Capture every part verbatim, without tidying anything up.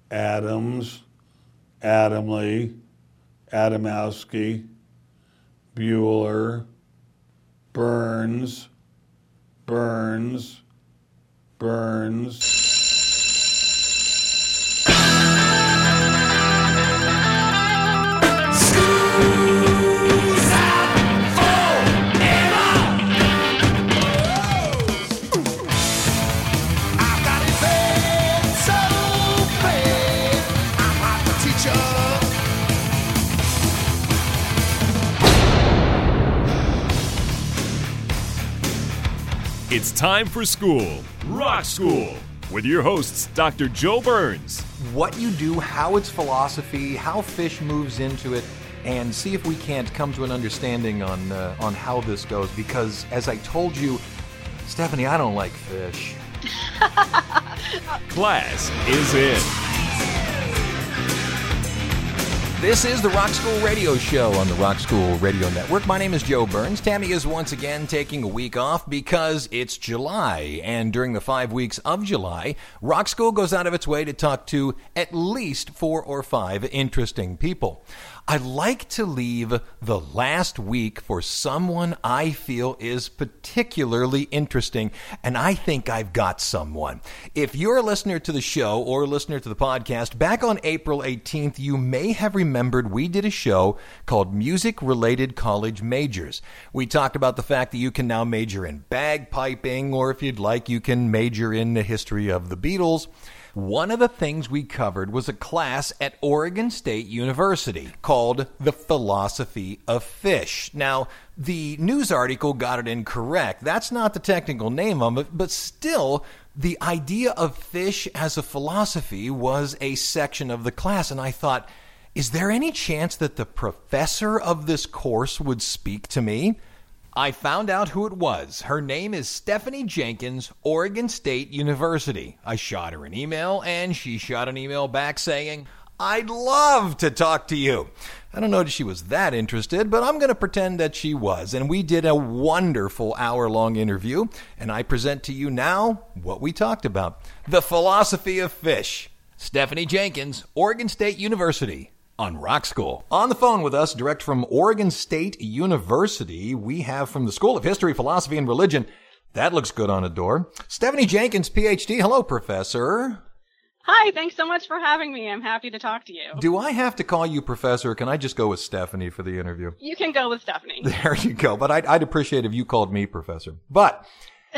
Adams, Adamley, Adamowski, Bueller, Burns, Burns, Burns. It's time for school, Rock School, with your hosts, Doctor Joe Burns. What you do, how it's philosophy, how fish moves into it, and see if we can't come to an understanding on uh, on how this goes. Because, as I told you, Stephanie, I don't like fish. Class is in. This is the Rock School Radio Show on the Rock School Radio Network. My name is Joe Burns. Tammy is once again taking a week off because it's July. And during the five weeks of July, Rock School goes out of its way to talk to at least four or five interesting people. I like to leave the last week for someone I feel is particularly interesting, and I think I've got someone. If you're a listener to the show or a listener to the podcast, back on April eighteenth, you may have remembered we did a show called Music-Related College Majors. We talked about the fact that you can now major in bagpiping, or if you'd like, you can major in the history of the Beatles. One of the things we covered was a class at Oregon State University called The Philosophy of Fish. Now, the news article got it incorrect. That's not the technical name of it, but still, the idea of fish as a philosophy was a section of the class, and I thought, is there any chance that the professor of this course would speak to me? I found out who it was. Her name is Stephanie Jenkins, Oregon State University. I shot her an email, and she shot an email back saying, I'd love to talk to you. I don't know if she was that interested, but I'm going to pretend that she was. And we did a wonderful hour-long interview, and I present to you now what we talked about. The Philosophy of Fish. Stephanie Jenkins, Oregon State University. On Rock School. On the phone with us, direct from Oregon State University, we have from the School of History, Philosophy, and Religion. That looks good on a door. Stephanie Jenkins, P H D. Hello, Professor. Hi, thanks so much for having me. I'm happy to talk to you. Do I have to call you Professor, or can I just go with Stephanie for the interview? You can go with Stephanie. There you go. But I'd, I'd appreciate if you called me Professor. But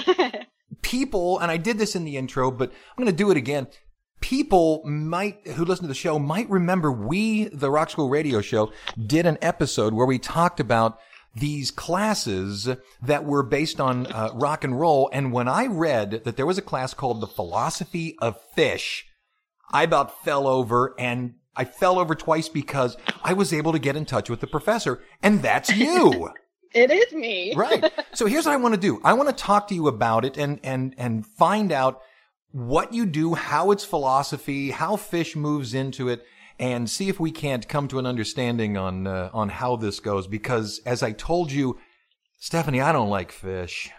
people, and I did this in the intro, but I'm going to do it again. People might, who listen to the show, might remember we, the Rock School Radio Show, did an episode where we talked about these classes that were based on uh, rock and roll. And when I read that there was a class called The Philosophy of Fish, I about fell over, and I fell over twice because I was able to get in touch with the professor, and that's you. It is me. Right. So here's what I want to do. I want to talk to you about it and, and, and find out what you do, how it's philosophy, how fish moves into it, and see if we can't come to an understanding on uh, on how this goes. Because, as I told you, Stephanie, I don't like fish.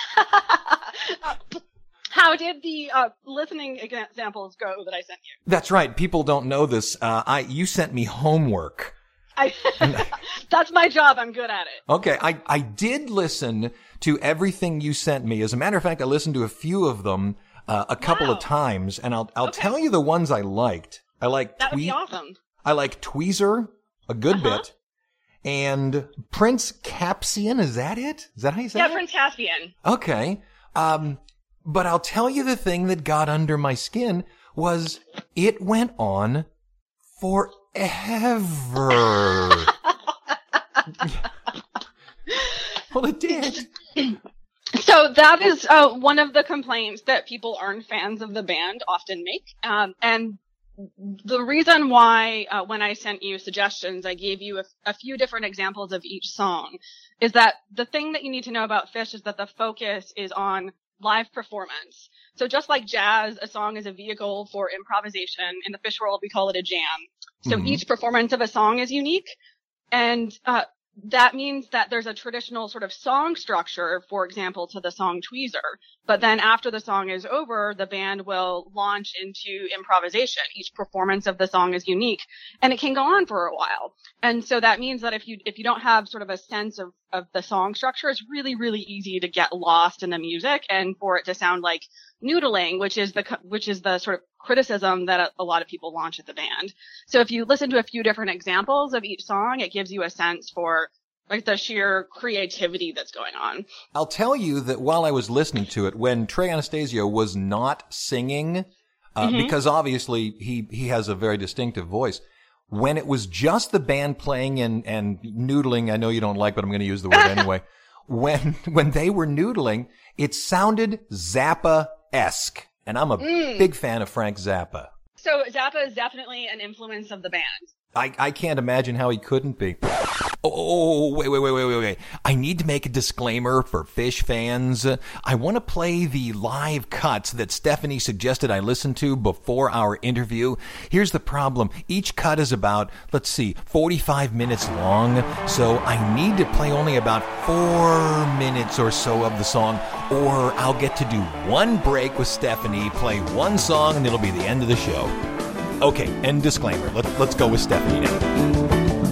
How did the uh, listening examples go that I sent you? That's right. People don't know this. Uh, I you sent me homework. I, that's my job. I'm good at it. Okay. I, I did listen to everything you sent me. As a matter of fact, I listened to a few of them Uh, a couple wow. of times, and I'll I'll okay. tell you the ones I liked. I like that would Twe- be awesome. I like Tweezer a good uh-huh. bit, and Prince Caspian. Is that it? Is that how you say yeah, it? Yeah, Prince Caspian. Okay. Um, but I'll tell you the thing that got under my skin was it went on forever. Well, it did. So that is uh, one of the complaints that people aren't fans of the band often make. Um, and the reason why uh, when I sent you suggestions, I gave you a, a few different examples of each song is that the thing that you need to know about Fish is that the focus is on live performance. So just like jazz, a song is a vehicle for improvisation. In the Fish world, we call it a jam. So mm-hmm. each performance of a song is unique. And uh, that means that there's a traditional sort of song structure, for example, to the song Tweezer, But then after the song is over, the band will launch into improvisation. Each performance of the song is unique, and it can go on for a while. And so that means that if you if you don't have sort of a sense of, of the song structure, it's really, really easy to get lost in the music and for it to sound like noodling, which is the which is the sort of criticism that a, a lot of people launch at the band. So if you listen to a few different examples of each song, it gives you a sense for like the sheer creativity that's going on. I'll tell you that while I was listening to it, when Trey Anastasio was not singing, uh, mm-hmm. because obviously he, he has a very distinctive voice, when it was just the band playing and, and noodling, I know you don't like, but I'm going to use the word anyway, when, when they were noodling, it sounded Zappa-esque. And I'm a mm. big fan of Frank Zappa. So Zappa is definitely an influence of the band. I, I can't imagine how he couldn't be. Oh, oh, wait, wait, wait, wait, wait, wait. I need to make a disclaimer for Phish fans. I want to play the live cuts that Stephanie suggested I listen to before our interview. Here's the problem. Each cut is about, let's see, forty-five minutes long. So I need to play only about four minutes or so of the song, or I'll get to do one break with Stephanie, play one song, and it'll be the end of the show. Okay, end disclaimer. Let's, let's go with Stephanie now.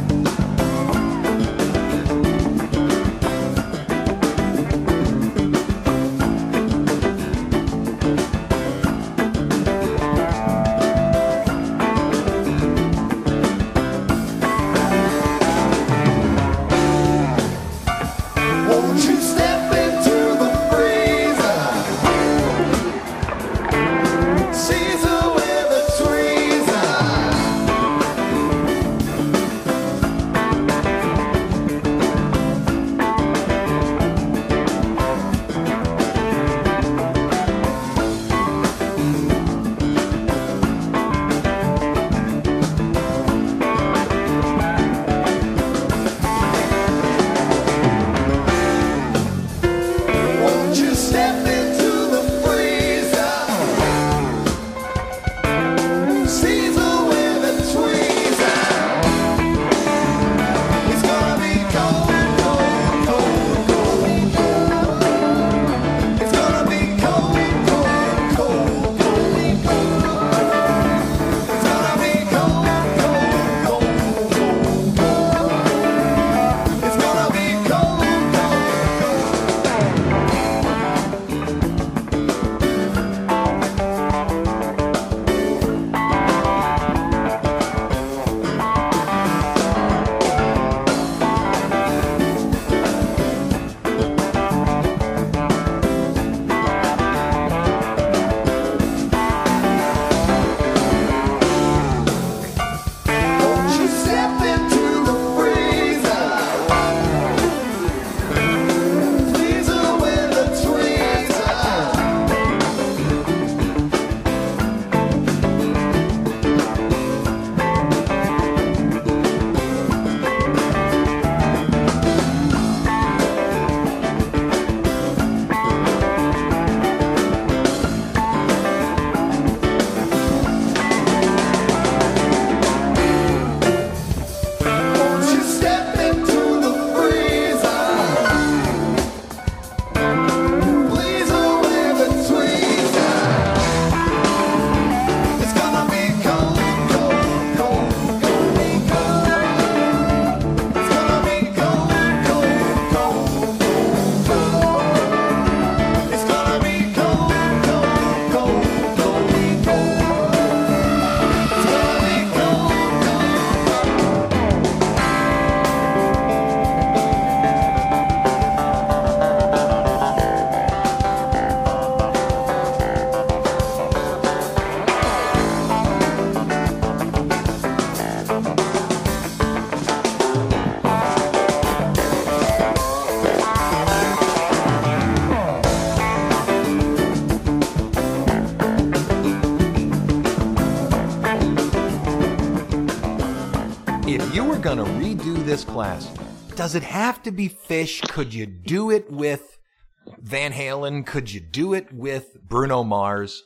Going to redo this class, does it have to be Phish? Could you do it with Van Halen? Could you do it with Bruno Mars?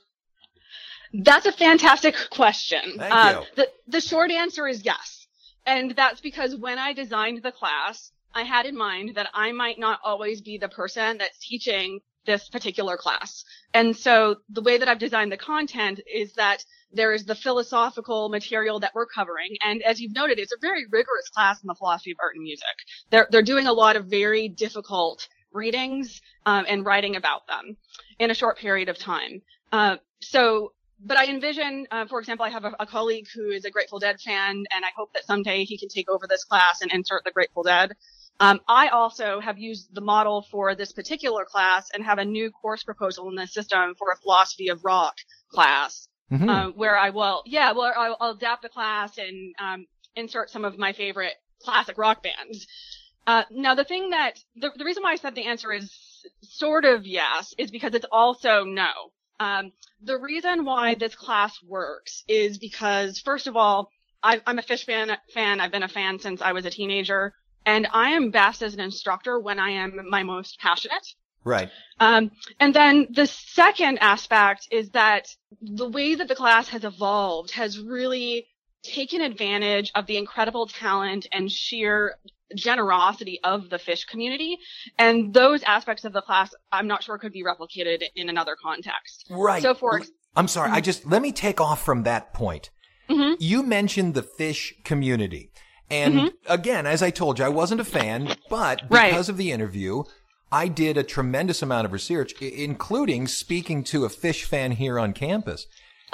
That's a fantastic question. Thank uh, you. The, the short answer is yes. And that's because when I designed the class, I had in mind that I might not always be the person that's teaching this particular class. And so the way that I've designed the content is that there is the philosophical material that we're covering. And as you've noted, it's a very rigorous class in the philosophy of art and music. They're, they're doing a lot of very difficult readings um, and writing about them in a short period of time. Uh, so, but I envision, uh, for example, I have a, a colleague who is a Grateful Dead fan, and I hope that someday he can take over this class and insert the Grateful Dead. Um, I also have used the model for this particular class and have a new course proposal in the system for a philosophy of rock class, mm-hmm. uh, where I will, yeah, well, I'll, I'll adapt the class and um, insert some of my favorite classic rock bands. Uh, now, the thing that, the, the reason why I said the answer is sort of yes is because it's also no. Um, the reason why this class works is because, first of all, I, I'm a Phish fan, fan. I've been a fan since I was a teenager. And I am best as an instructor when I am my most passionate. Right. Um, and then the second aspect is that the way that the class has evolved has really taken advantage of the incredible talent and sheer generosity of the Phish community. And those aspects of the class, I'm not sure could be replicated in another context. Right. So for, I'm sorry. Mm-hmm. I just, let me take off from that point. Mm-hmm. You mentioned the Phish community. And mm-hmm. again, as I told you, I wasn't a fan, but because right. of the interview, I did a tremendous amount of research, including speaking to a Phish fan here on campus.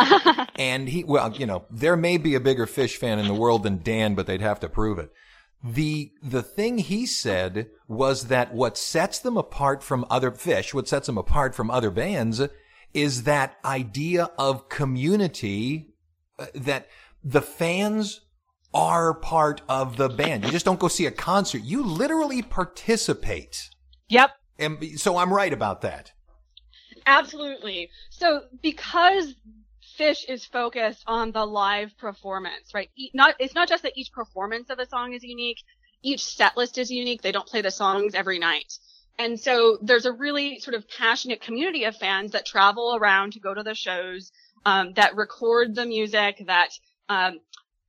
And he, well, you know, there may be a bigger Phish fan in the world than Dan, but they'd have to prove it. The, the thing he said was that what sets them apart from other Phish, what sets them apart from other bands is that idea of community, uh, that the fans are part of the band. You just don't go see a concert. You literally participate. Yep. And so I'm right about that. Absolutely. So because Phish is focused on the live performance, right? Not, it's not just that each performance of a song is unique. Each set list is unique. They don't play the songs every night. And so there's a really sort of passionate community of fans that travel around to go to the shows, um, that record the music, that, um,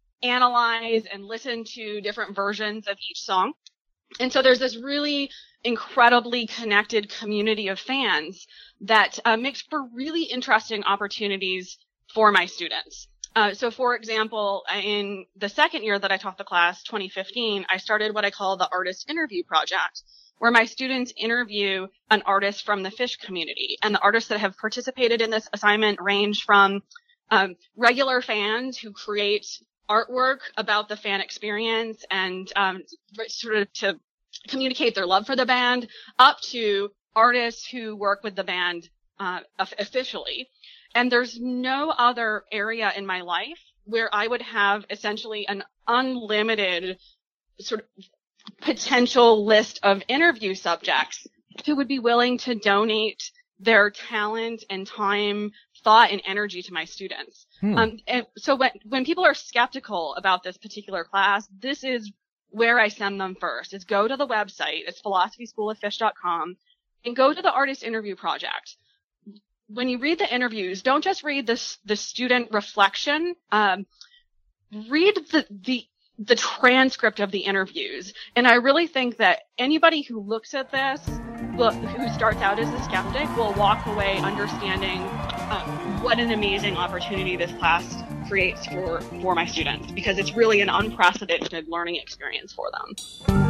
analyze and listen to different versions of each song. And so there's this really incredibly connected community of fans that uh, makes for really interesting opportunities for my students. Uh, so for example, in the second year that I taught the class, twenty fifteen, I started what I call the Artist Interview Project, where my students interview an artist from the Phish community. And the artists that have participated in this assignment range from um, regular fans who create artwork about the fan experience and um, sort of to communicate their love for the band, up to artists who work with the band uh, officially. And there's no other area in my life where I would have essentially an unlimited sort of potential list of interview subjects who would be willing to donate their talent and time, thought, and energy to my students. Hmm. Um, and so when, when people are skeptical about this particular class, this is where I send them first, is go to the website. It's philosophy school of phish dot com and go to the Artist Interview Project. When you read the interviews, don't just read this, the student reflection. Um, read the, the, the transcript of the interviews. And I really think that anybody who looks at this, will, who starts out as a skeptic, will walk away understanding uh, what an amazing opportunity this class creates for, for my students, because it's really an unprecedented learning experience for them.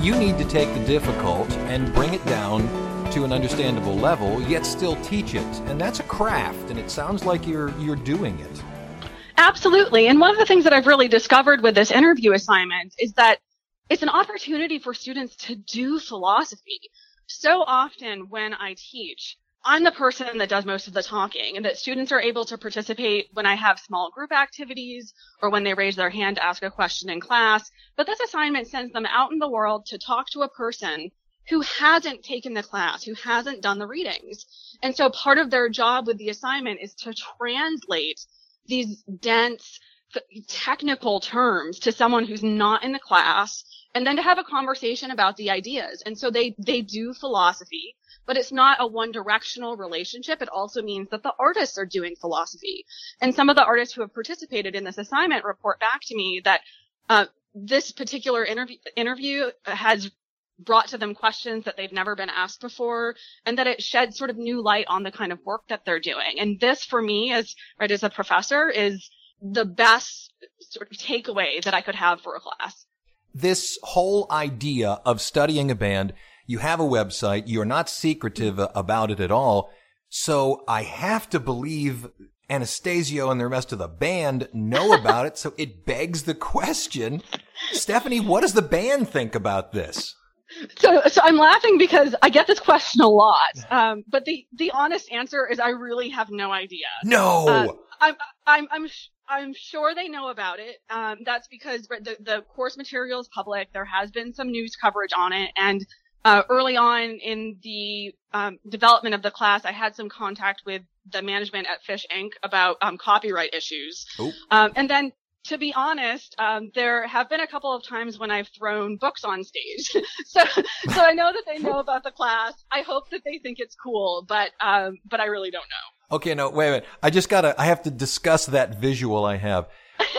you need to take the difficult and bring it down to an understandable level, yet still teach it. And that's a craft, and it sounds like you're you're doing it. Absolutely. And one of the things that I've really discovered with this interview assignment is that it's an opportunity for students to do philosophy. So often when I teach, I'm the person that does most of the talking, and that students are able to participate when I have small group activities or when they raise their hand to ask a question in class. But this assignment sends them out in the world to talk to a person who hasn't taken the class, who hasn't done the readings. And so part of their job with the assignment is to translate these dense technical terms to someone who's not in the class, and then to have a conversation about the ideas. And so they, they do philosophy, but it's not a one-directional relationship. It also means that the artists are doing philosophy. And some of the artists who have participated in this assignment report back to me that uh, this particular interview, interview has brought to them questions that they've never been asked before, and that it sheds sort of new light on the kind of work that they're doing. And this, for me, as right as a professor, is the best sort of takeaway that I could have for a class. This whole idea of studying a band, you have a website, you're not secretive about it at all, so I have to believe Anastasio and the rest of the band know about it, so it begs the question, Stephanie, what does the band think about this? So, so I'm laughing because I get this question a lot. Um, but the, the honest answer is I really have no idea. No. Uh, I'm, I'm, I'm, I'm sure they know about it. Um, that's because the, the course material is public. There has been some news coverage on it. And, uh, early on in the, um, development of the class, I had some contact with the management at Phish Incorporated about, um, copyright issues. Oh. Um, and then, to be honest, um, there have been a couple of times when I've thrown books on stage. so, so I know that they know about the class. I hope that they think it's cool, but, um, but I really don't know. Okay, no, wait a minute. I just gotta, I have to discuss that visual I have.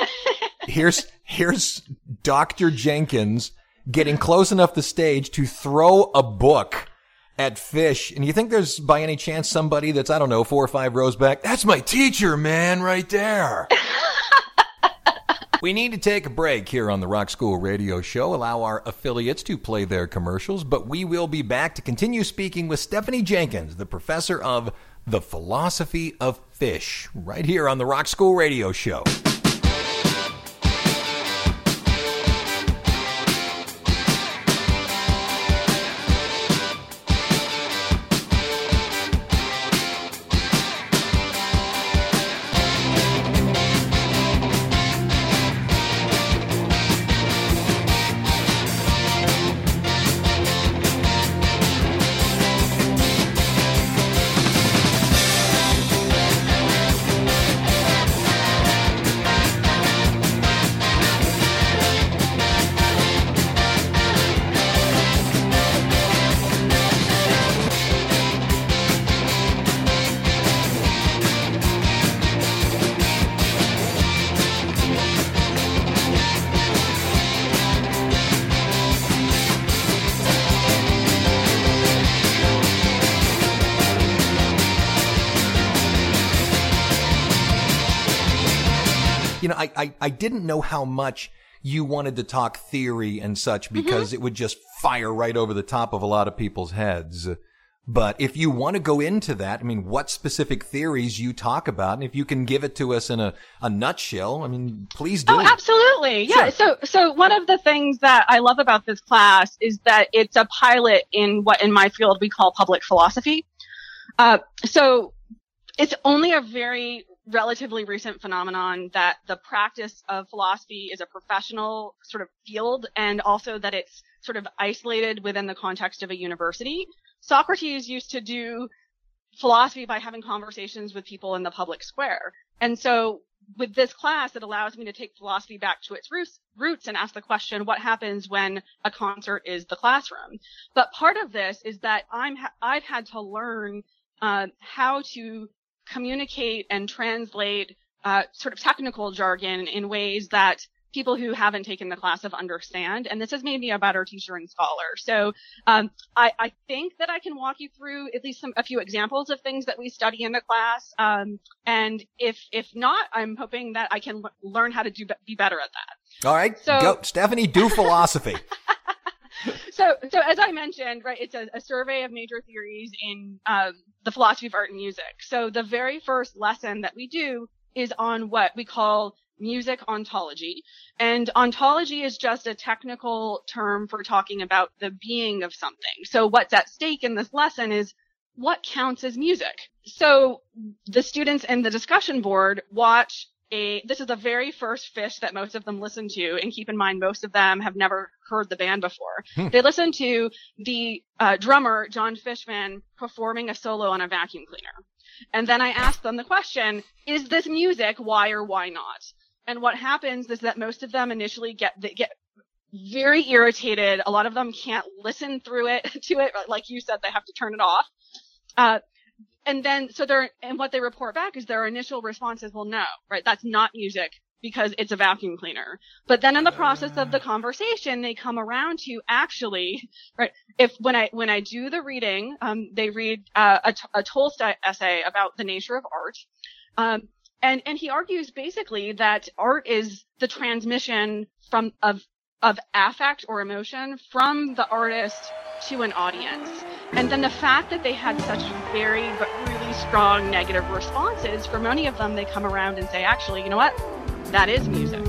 Here's, here's Doctor Jenkins getting close enough to stage to throw a book at Phish. And you think there's, by any chance, somebody that's, I don't know, four or five rows back? That's my teacher, man, right there. We need to take a break here on the Rock School Radio Show, allow our affiliates to play their commercials, but we will be back to continue speaking with Stephanie Jenkins, the professor of the philosophy of Phish, right here on the Rock School Radio Show. You know, I, I, I didn't know how much you wanted to talk theory and such because mm-hmm. it would just fire right over the top of a lot of people's heads. But if you want to go into that, I mean, what specific theories you talk about, and if you can give it to us in a, a nutshell, I mean, please do. Oh, absolutely. Yeah. Sure. So, so one of the things that I love about this class is that it's a pilot in what in my field we call public philosophy. Uh, so it's only a very relatively recent phenomenon that the practice of philosophy is a professional sort of field, and also that it's sort of isolated within the context of a university. Socrates used to do philosophy by having conversations with people in the public square. And so with this class, it allows me to take philosophy back to its roots, roots and ask the question, what happens when a concert is the classroom? But part of this is that I'm ha- I've had to learn uh, how to communicate and translate uh, sort of technical jargon in ways that people who haven't taken the class have understand. And this has made me a better teacher and scholar. So um, I, I think that I can walk you through at least some a few examples of things that we study in the class. Um, and if if not, I'm hoping that I can l- learn how to do be better at that. All right, so, go, Stephanie. Do philosophy. So, so as I mentioned, right, it's a, a survey of major theories in um, the philosophy of art and music. So the very first lesson that we do is on what we call music ontology. And ontology is just a technical term for talking about the being of something. So what's at stake in this lesson is what counts as music. So the students in the discussion board watch A, this is the very first Phish that most of them listen to, and keep in mind most of them have never heard the band before. Hmm. They listen to the uh, drummer, John Fishman, performing a solo on a vacuum cleaner. And then I ask them the question, is this music? Why or why not? And what happens is that most of them initially get they get very irritated. A lot of them can't listen through it to it. Like you said, they have to turn it off. Uh, And then, so they're, and what they report back is their initial response is, well, no, right? That's not music because it's a vacuum cleaner. But then in the process of the conversation, they come around to actually, right? If, when I, when I do the reading, um, they read, uh, a, a Tolstoy essay about the nature of art. Um, and, and he argues basically that art is the transmission from, of, of affect or emotion from the artist to an audience. And then the fact that they had such very, but really strong negative responses, for many of them, they come around and say, actually, you know what? That is music.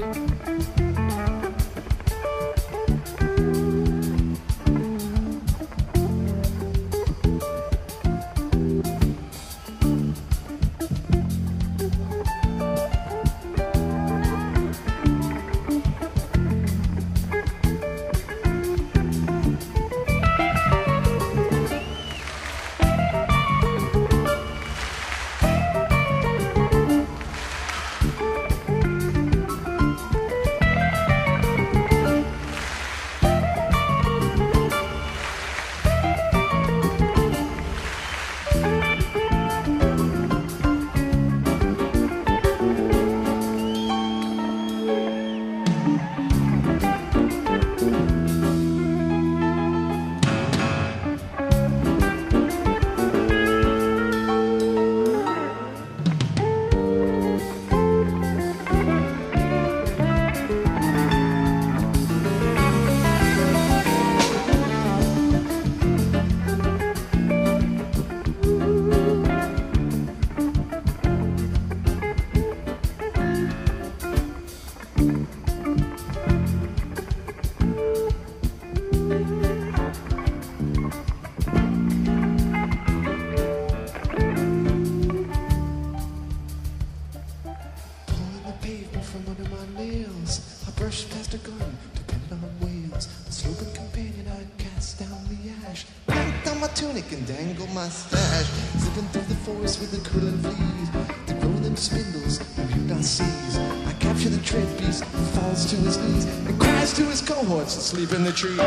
And dangle my stash, zipping through the forest with the cooling fleas, to grow them spindles and mute our seas. I capture the tread beast who falls to his knees and cries to his cohorts that sleep in the trees.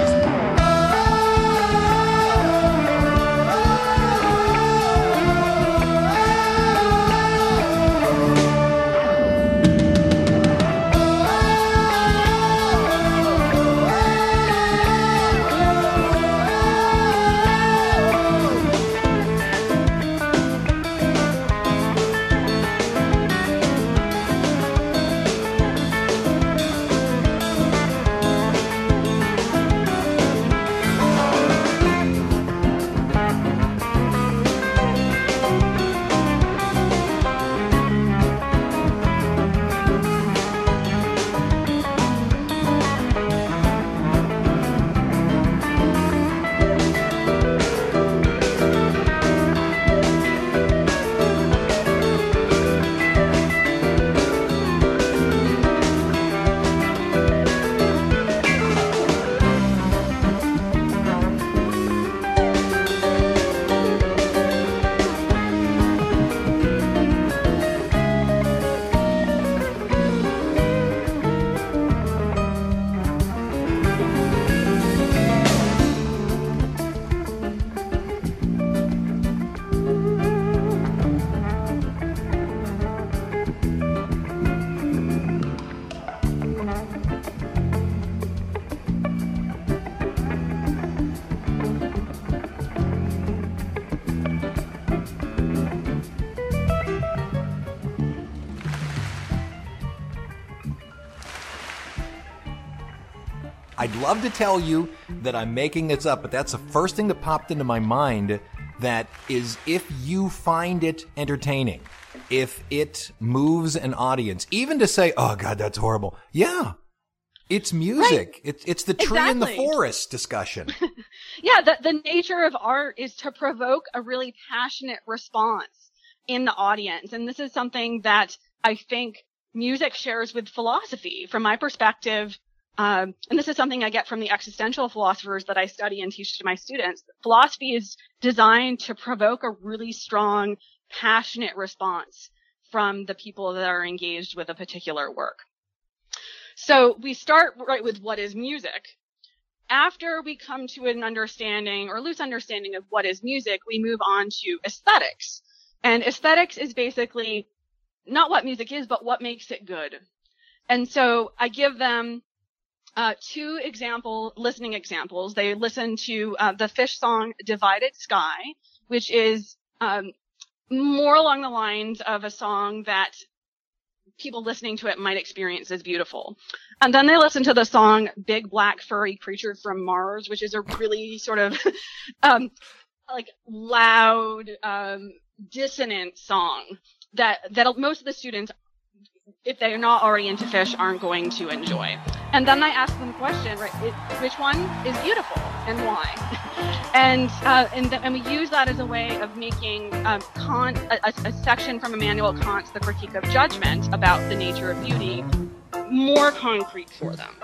I'd love to tell you that I'm making this up, but that's the first thing that popped into my mind. That is, if you find it entertaining, if it moves an audience, even to say, oh, God, that's horrible. Yeah, it's music. Right. It's, it's the tree in the forest discussion. Yeah, the, the nature of art is to provoke a really passionate response in the audience. And this is something that I think music shares with philosophy. From my perspective, um, and this is something I get from the existential philosophers that I study and teach to my students, philosophy is designed to provoke a really strong, passionate response from the people that are engaged with a particular work. So we start right with what is music. After we come to an understanding or loose understanding of what is music, we move on to aesthetics. And aesthetics is basically not what music is, but what makes it good. And so I give them uh, two example, listening examples. They listen to uh, the Fish song Divided Sky, which is um, more along the lines of a song that people listening to it might experience as beautiful. And then they listen to the song Big Black Furry Creature from Mars, which is a really sort of um, like loud, um, dissonant song that, that most of the students, if they're not already into Fish, aren't going to enjoy. And then I ask them the question, right, it, which one is beautiful and why? and uh, and, th- and we use that as a way of making um, Kant, a, a section from Immanuel Kant's The Critique of Judgment about the nature of beauty, more concrete for them.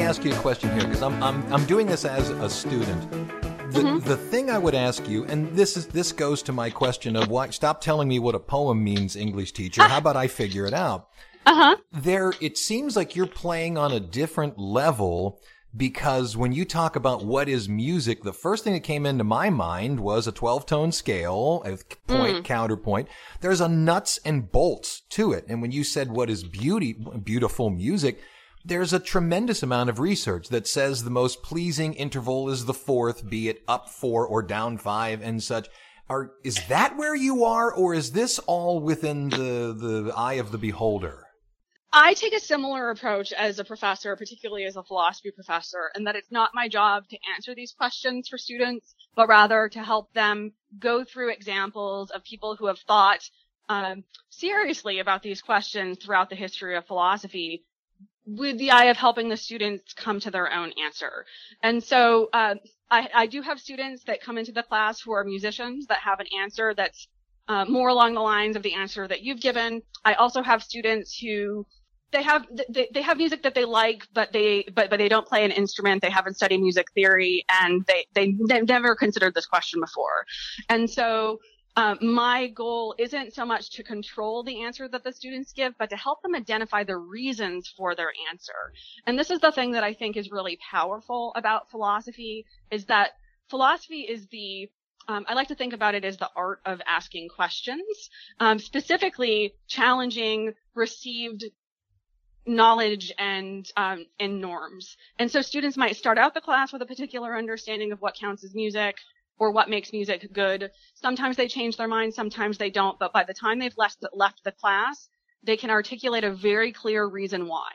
ask you a question here because I'm, I'm, I'm doing this as a student. The, mm-hmm. the thing I would ask you, and this is this goes to my question of why, stop telling me what a poem means, English teacher. How about I figure it out? Uh-huh. There, it seems like you're playing on a different level because when you talk about what is music, the first thing that came into my mind was a twelve-tone scale, a point, mm. counterpoint. There's a nuts and bolts to it. And when you said what is beauty, beautiful music, there's a tremendous amount of research that says the most pleasing interval is the fourth, be it up four or down five and such. Are, is that where you are, or is this all within the, the eye of the beholder? I take a similar approach as a professor, particularly as a philosophy professor, in that it's not my job to answer these questions for students, but rather to help them go through examples of people who have thought um, seriously about these questions throughout the history of philosophy, with the eye of helping the students come to their own answer. And so uh, I, I do have students that come into the class who are musicians that have an answer that's uh, more along the lines of the answer that you've given. I also have students who they have they, they have music that they like, but they but but they don't play an instrument. They haven't studied music theory, and they they they've never considered this question before. And so Um, my goal isn't so much to control the answer that the students give, but to help them identify the reasons for their answer. And this is the thing that I think is really powerful about philosophy, is that philosophy is the, um, I like to think about it as the art of asking questions, um, specifically challenging received knowledge and um, and norms. And so students might start out the class with a particular understanding of what counts as music, or what makes music good. Sometimes they change their mind, sometimes they don't, but by the time they've left the, left the class, they can articulate a very clear reason why.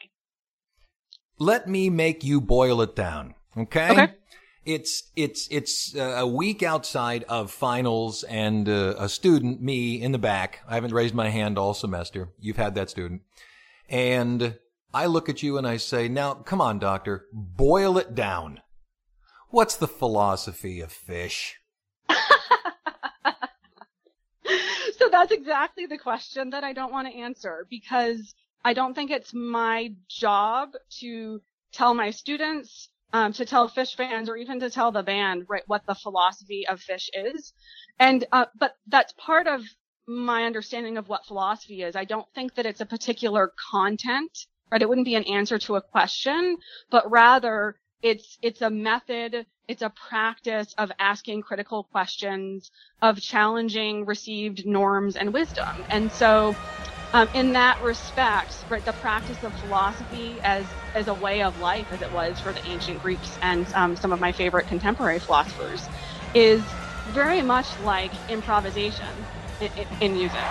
Let me make you boil it down, okay? Okay. It's it's it's uh, a week outside of finals, and uh, a student, me, in the back. I haven't raised my hand all semester. You've had that student. And I look at you and I say, now, come on, doctor, boil it down. What's the philosophy of fish? So that's exactly the question that I don't want to answer, because I don't think it's my job to tell my students, um, to tell fish fans, or even to tell the band, right, what the philosophy of fish is. And, uh, but that's part of my understanding of what philosophy is. I don't think that it's a particular content, right? It wouldn't be an answer to a question, but rather It's it's a method, it's a practice of asking critical questions, of challenging received norms and wisdom. And so um, in that respect, right, the practice of philosophy as, as a way of life, as it was for the ancient Greeks and um, some of my favorite contemporary philosophers, is very much like improvisation in, in, in music.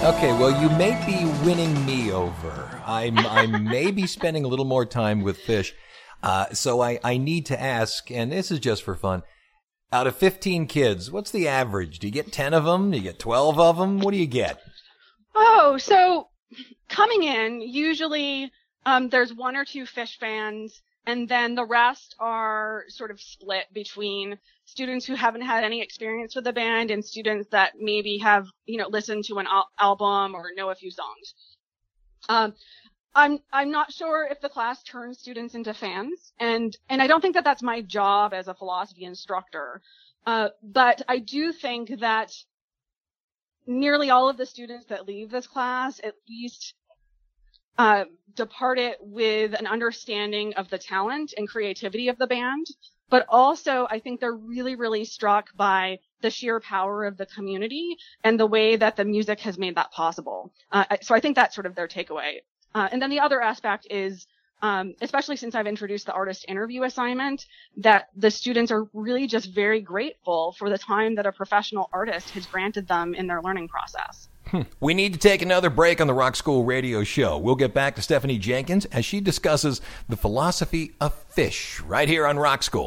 Okay, well, you may be winning me over. I'm, I may be spending a little more time with Phish. Uh, so I, I need to ask, and this is just for fun, out of fifteen kids, what's the average? Do you get ten of them? Do you get twelve of them? What do you get? Oh, so coming in, usually um, there's one or two Phish fans, and then the rest are sort of split between students who haven't had any experience with the band and students that maybe have, you know, listened to an al- album or know a few songs. Um, I'm I'm not sure if the class turns students into fans, and and I don't think that that's my job as a philosophy instructor. Uh, but I do think that nearly all of the students that leave this class at least uh, depart it with an understanding of the talent and creativity of the band. But also, I think they're really, really struck by the sheer power of the community and the way that the music has made that possible. Uh, so I think that's sort of their takeaway. Uh, and then the other aspect is, um, especially since I've introduced the artist interview assignment, that the students are really just very grateful for the time that a professional artist has granted them in their learning process. We need to take another break on the Rock School Radio Show. We'll get back to Stephanie Jenkins as she discusses the philosophy of Phish right here on Rock School.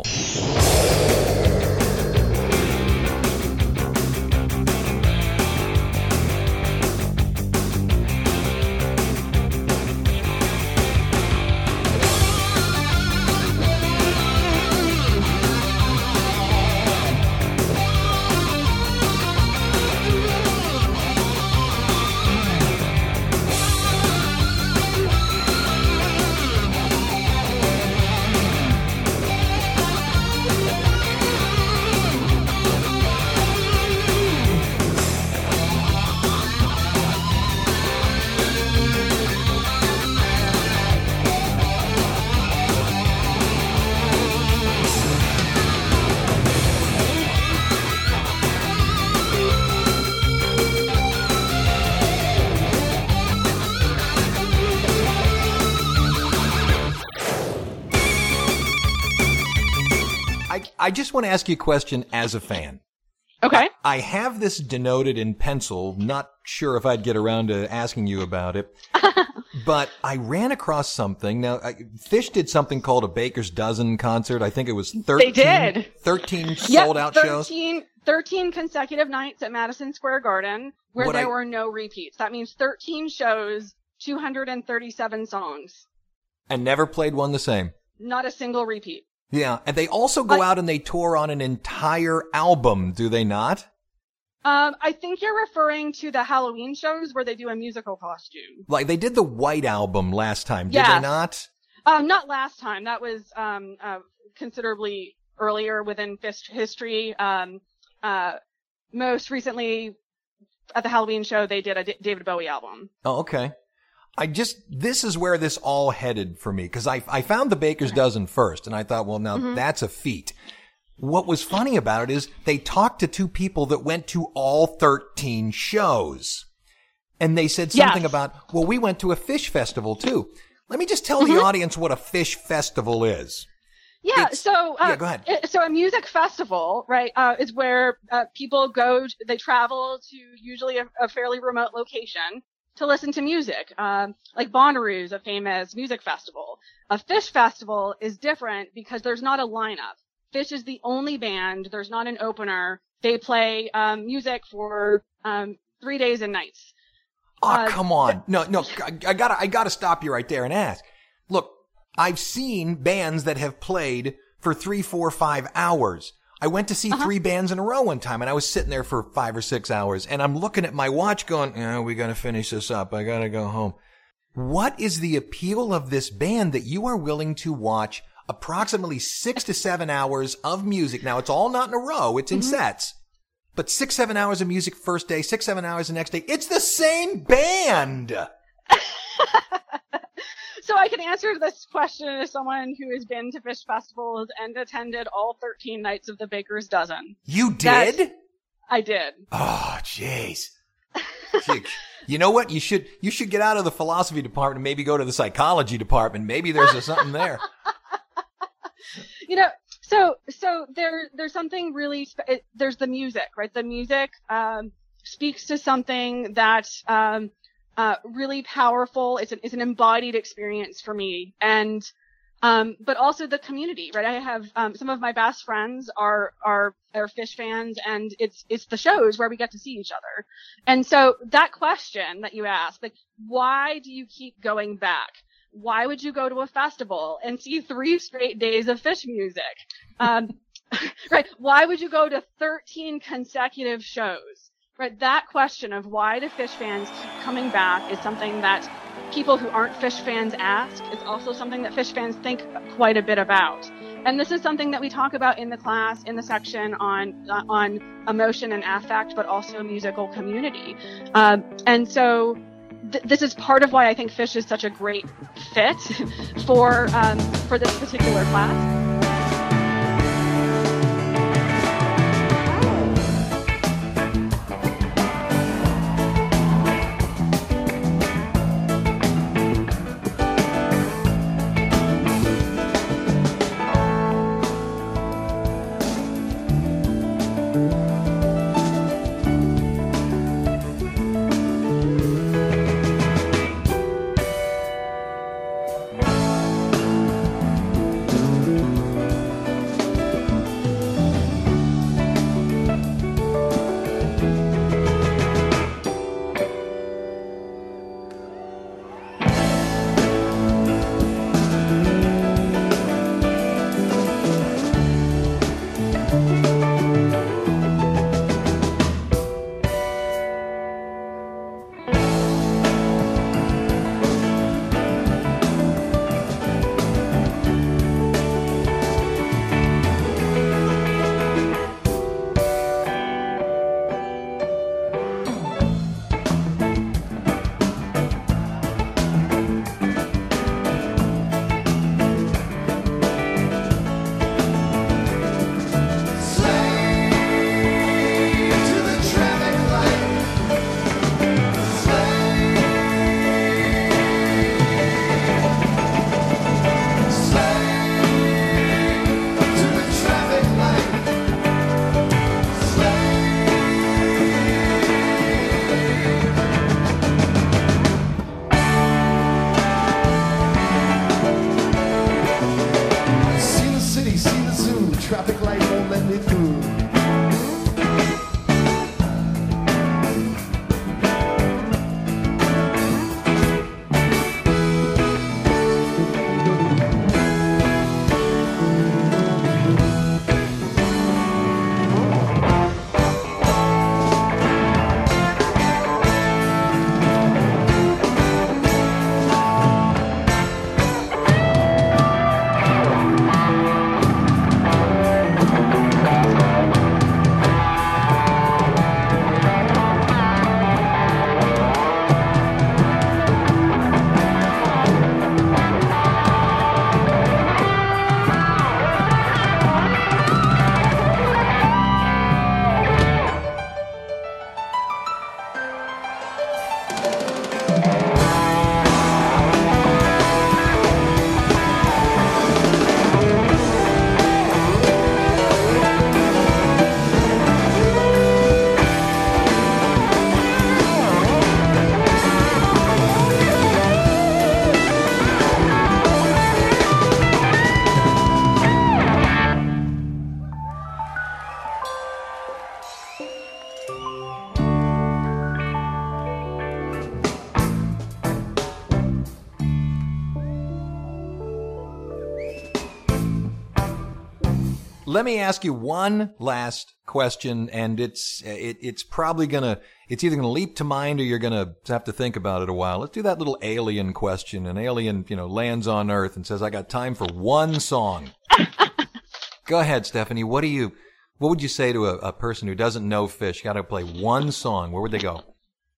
I just want to ask you a question as a fan. Okay. I have this denoted in pencil, not sure if I'd get around to asking you about it, but I ran across something. Now, I, Phish did something called a Baker's Dozen concert. I think it was thirteen, they did. thirteen yep, sold-out thirteen, shows. thirteen consecutive nights at Madison Square Garden where What there I- were no repeats. That means thirteen shows, two hundred thirty-seven songs. And never played one the same. Not a single repeat. Yeah, and they also go I- out and they tour on an entire album, do they not? Um, I think you're referring to the Halloween shows where they do a musical costume. Like, they did the White Album last time, did Yes. they not? Um, not last time. That was um, uh, considerably earlier within Phish history. Um, uh, most recently, at the Halloween show, they did a D- David Bowie album. Oh, okay. I just, this is where this all headed for me, because I, I found the Baker's Dozen first, and I thought, well, now Mm-hmm. that's a feat. What was funny about it is they talked to two people that went to all thirteen shows. And they said something Yes. about, well, we went to a Phish festival too. Let me just tell Mm-hmm. the audience what a Phish festival is. Yeah, It's- so uh, yeah, go ahead. it- so a music festival, right, uh, is where uh, people go. To, they travel to usually a, a fairly remote location to listen to music. Um, like Bonnaroo's a famous music festival. A Phish festival is different because there's not a lineup. Phish is the only band. There's not an opener. They play um, music for um, three days and nights. Oh, Uh, come on. No, no, I, I gotta, I gotta stop you right there and ask. Look, I've seen bands that have played for three, four, five hours. I went to see Uh-huh. three bands in a row one time, and I was sitting there for five or six hours, and I'm looking at my watch going, yeah, we gotta finish this up. I gotta go home. What is the appeal of this band that you are willing to watch approximately six to seven hours of music? Now, it's all not in a row. It's in Mm-hmm. sets. But six, seven hours of music first day, six, seven hours the next day. It's the same band. So I can answer this question as someone who has been to Phish festivals and attended all thirteen nights of the Baker's Dozen. You That's- did? I did. Oh, jeez. Gee, you know what? You should you should get out of the philosophy department and maybe go to the psychology department. Maybe there's a, something there. You know, so so there there's something really spe- it, there's the music, right? The music um, speaks to something that um, uh, really powerful. It's an, it's an embodied experience for me. And Um, but also the community, right? I have, um, some of my best friends are, are, are Phish fans, and it's, it's the shows where we get to see each other. And so that question that you asked, like, why do you keep going back? Why would you go to a festival and see three straight days of Phish music? Um, right. Why would you go to thirteen consecutive shows? Right. That question of why do Phish fans keep coming back is something that people who aren't Phish fans ask. Is also something that Phish fans think quite a bit about. And this is something that we talk about in the class, in the section on uh, on emotion and affect, but also musical community. Um, and so th- this is part of why I think Phish is such a great fit for um, for this particular class. Let me ask you one last question, and it's it, it's probably gonna it's either gonna leap to mind or you're gonna have to think about it a while. Let's do that little alien question. An alien, you know, lands on Earth and says, "I got time for one song." Go ahead, Stephanie. What do you what would you say to a, a person who doesn't know Phish? Got to play one song. Where would they go?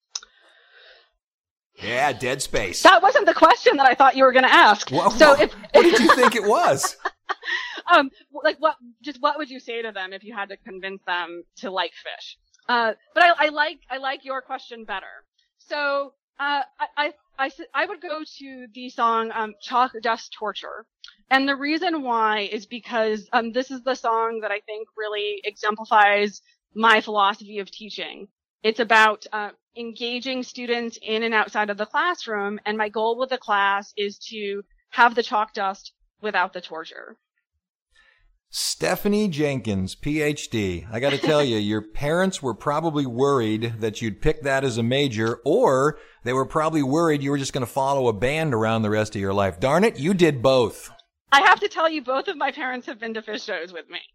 Yeah, Dead Space. That wasn't the question that I thought you were going to ask. What, so what, if, what did you think it was? um, like what? Just what would you say to them if you had to convince them to like Phish? Uh, but I, I like I like your question better. So uh, I, I I I would go to the song um, "Chalk Dust Torture," and the reason why is because um, this is the song that I think really exemplifies my philosophy of teaching. It's about uh, engaging students in and outside of the classroom. And my goal with the class is to have the chalk dust without the torture. Stephanie Jenkins, P H D. I got to tell you, your parents were probably worried that you'd pick that as a major, or they were probably worried you were just going to follow a band around the rest of your life. Darn it, you did both. I have to tell you, both of my parents have been to Phish shows with me.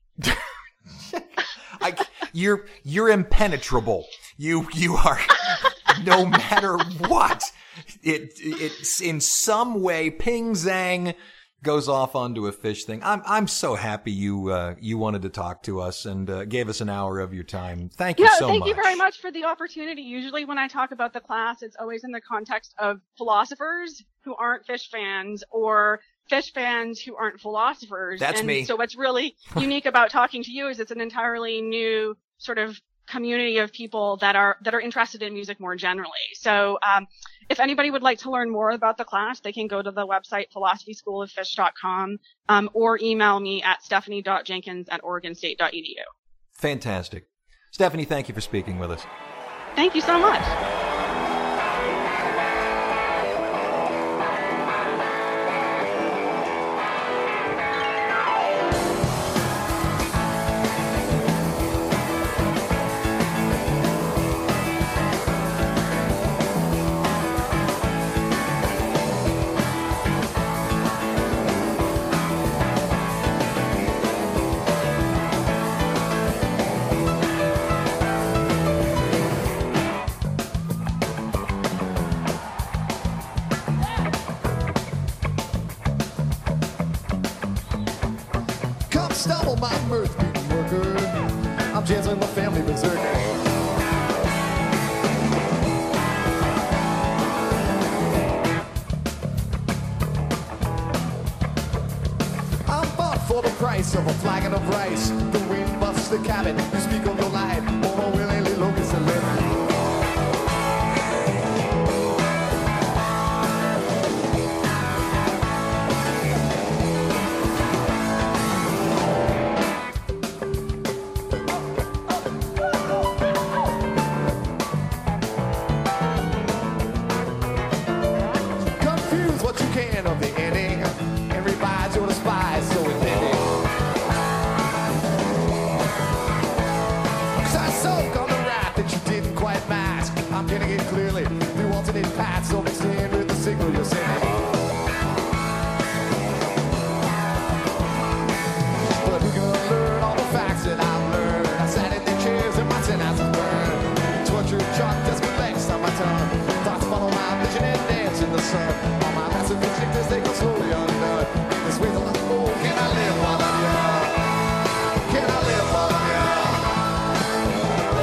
I, you're you're impenetrable. You you are, no matter what. It it's in some way, ping zang, goes off onto a Phish thing. I'm I'm so happy you uh, you wanted to talk to us and uh, gave us an hour of your time. Thank you yeah, so thank much. you very much for the opportunity. Usually when I talk about the class, it's always in the context of philosophers who aren't Phish fans or Phish fans who aren't philosophers. That's and me. So what's really unique about talking to you is it's an entirely new sort of community of people that are that are interested in music more generally. So um, if anybody would like to learn more about the class, they can go to the website philosophy school of phish dot com um, or email me at stephanie dot jenkins at oregon state dot e d u. Fantastic. Stephanie, thank you for speaking with us. Thank you so much. Come stumble, my mirth-beating worker. I'm jazzing my family berserker. I'm bought for the price of a flagon of rice. The wind buffs the cabin. You speak of the light. More willingly locust and live. Confuse what you can of the ending. Everybody's your despise, so offending. Cause I soak on the rap that you didn't quite mask. I'm getting it clearly. The alternate paths so mixed in with the signal you're sending. But who gonna learn all the facts that I've learned? I sat in the chairs and my ten houses burned. Torture chalk just collects on my tongue. Thoughts follow my vision and dance in the sun. All my massive objectives, they go slowly undone. This way the life, oh, can I live while I'm young? Can I live while I'm young?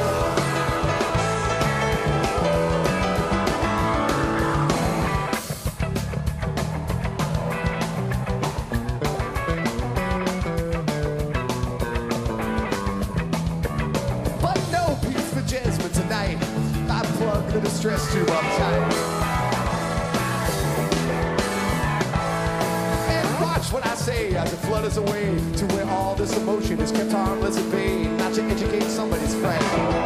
But no peace for Jasmine tonight. I plug the distress tube up tight. And watch what I say as it flutters away to where all this emotion is kept harmless and vain, not to educate somebody's friend.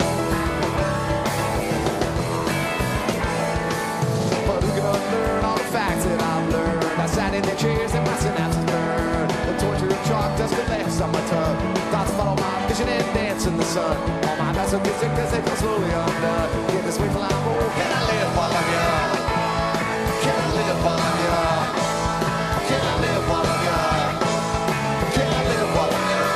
But who gonna learn all the facts that I've learned? I sat in the chairs and my synapses burned. The torture of chalk dust collects on my tongue. Thoughts follow my vision and dance in the sun. All my massive music as they go slowly undone. Get this way till I'm old. Can I live while I'm young? Can I live while I'm young? Can I live while I'm young? Can I live while I'm young?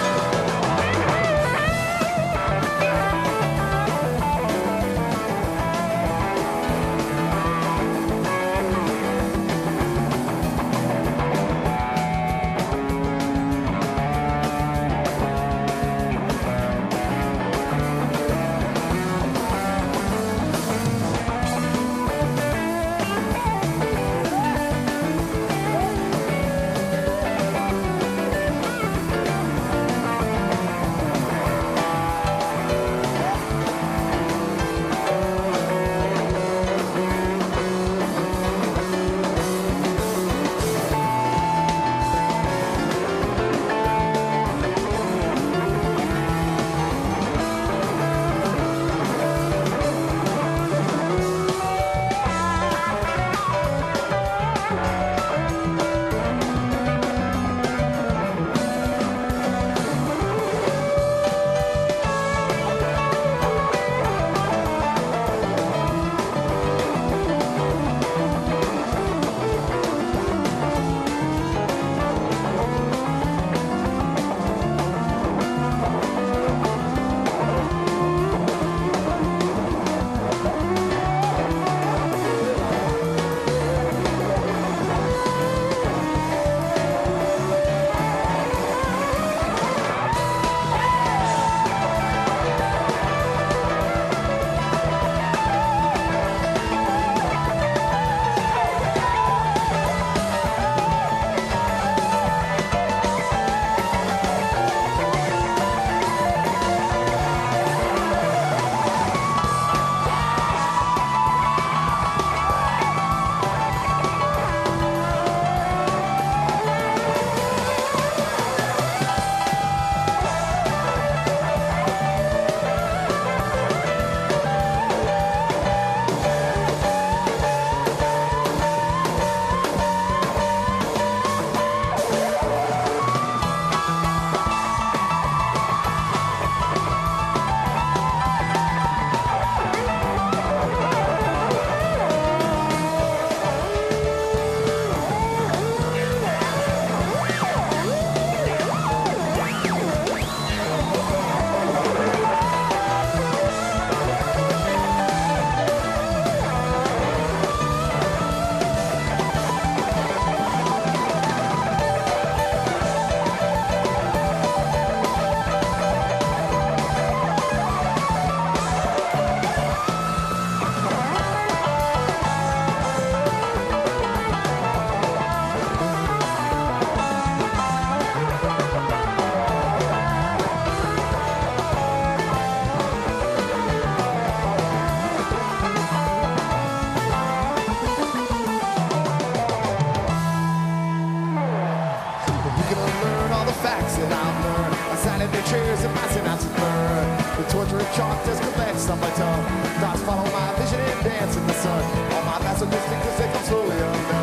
chalk just collects on my tongue. Thoughts follow my vision and dance in the sun. All my passengers think as they come slowly undone.